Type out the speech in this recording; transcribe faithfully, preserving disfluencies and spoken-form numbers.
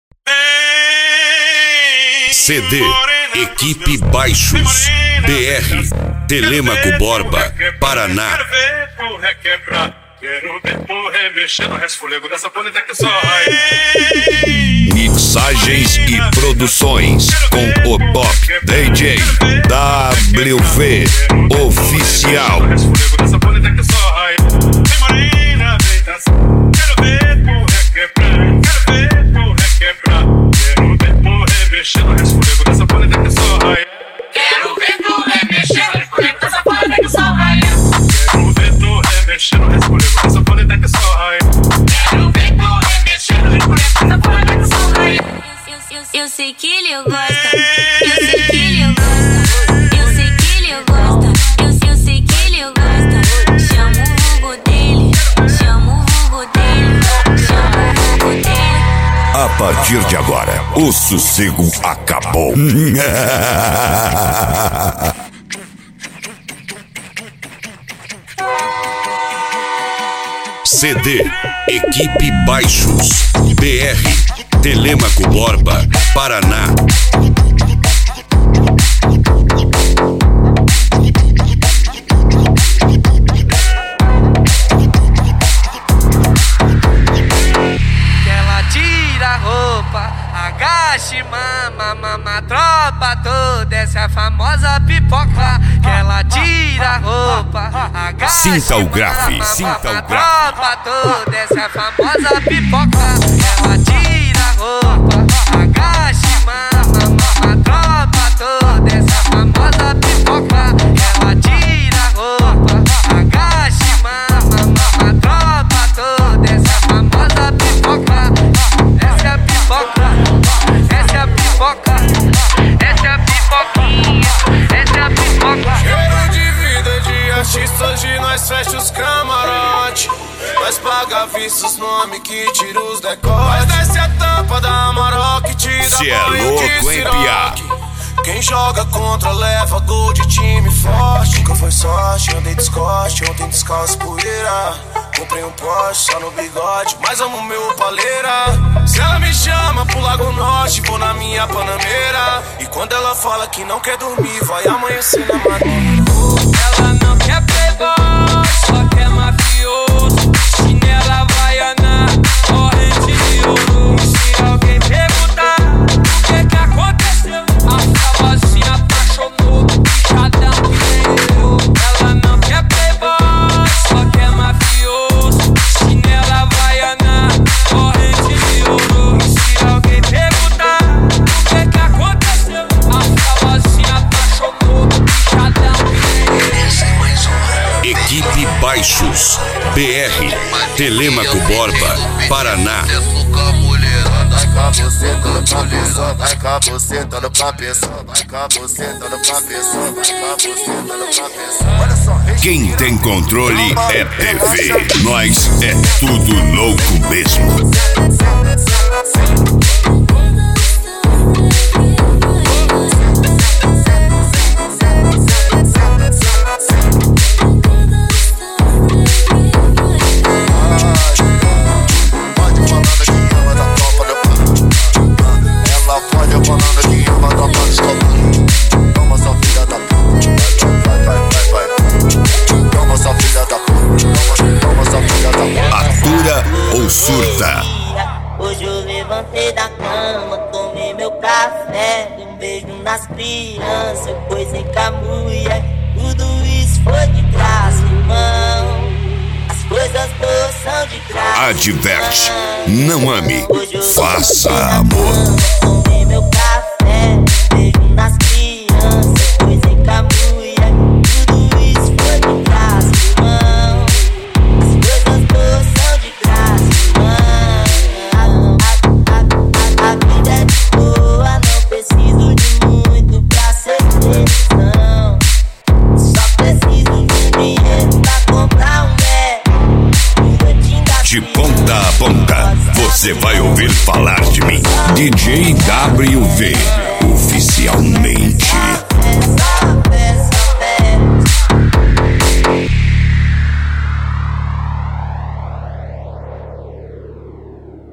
C D Equipe Baixos B R Telêmaco Borba, Paraná. Mixagens e produções com o top D J W V Oficial. Eu sei que ele gosta, eu sei que ele gosta, eu sei que ele gosta, eu, eu sei que ele gosta. Chama o vulgo dele, chama o vulgo dele, chama o vulgo dele. A partir de agora, o sossego acabou. C D Equipe Baixos B R Telêmaco Borba, Paraná. Que ela tira a roupa, agache, mama, mama, tropa toda, essa é a famosa pipoca. Que ela tira a roupa, agache, Sinta o grave, mama, sinta mama, o grave. tropa toda, essa é a famosa pipoca. Ela tira a roupa, agache, mama, mama, tropa toda, essa é a famosa pipoca. Ela tira a roupa, agache, mama, mama, tropa toda, essa é a famosa pipoca. Essa é a pipoca, essa é a pipoca, essa é a pipoquinha, essa é a pipoca. Cheiro de vida de artista, hoje nós fecha os camarote. Nós paga vista os nomes que tira os decotes. Nós desce a tampa da Maroc, te dá Cê é banho louco, de hein, piá? siroque. Quem joga contra leva gol de time forte. Nunca foi sorte, andei descoste, ontem descalço poeira. Comprei um Porsche só no bigode, mas amo meu paleira. Se ela me chama pro Lago Norte, vou na minha Panameira. E quando ela fala que não quer dormir, vai amanhecer na maneira. Ela não quer playboy, só quer mafioso. Chinela Havaiana, corrente de ouro. E se alguém perguntar o que que aconteceu, a famosinha apaixonou, bichadão que nem eu. Ela não quer playboy, só quer mafioso. Chinela Havaiana, corrente de ouro. E se alguém perguntar o que que aconteceu, a famosinha apaixonou, bichadão que nem eu. Equipe Baixos B R Telêmaco Borba, Paraná. Vai com a buceta no cabeça, vai com a buceta no cabeça, vai com a buceta no cabeça, vai com a buceta no cabeça. Olha só, Quem tem controle é T V. Nós é tudo louco mesmo. Atura ou surta? Hoje eu levantei da cama, tomei meu café, um beijo nas crianças, coisei com a mulher. Tudo isso foi de graça, irmão. As coisas boas são de graça. Adverte, não ame, faça amor. Tomei meu café, um beijo nas crianças, coisei com a mulher. Tudo isso foi de graça, irmão. As coisas boas são de graça, irmão. A, a, a, a vida é de boa, não preciso de muito pra ser feliz, não. Só preciso de dinheiro pra comprar um pé. De ponta a ponta, você vai ouvir falar de mim. D J W V, oficialmente.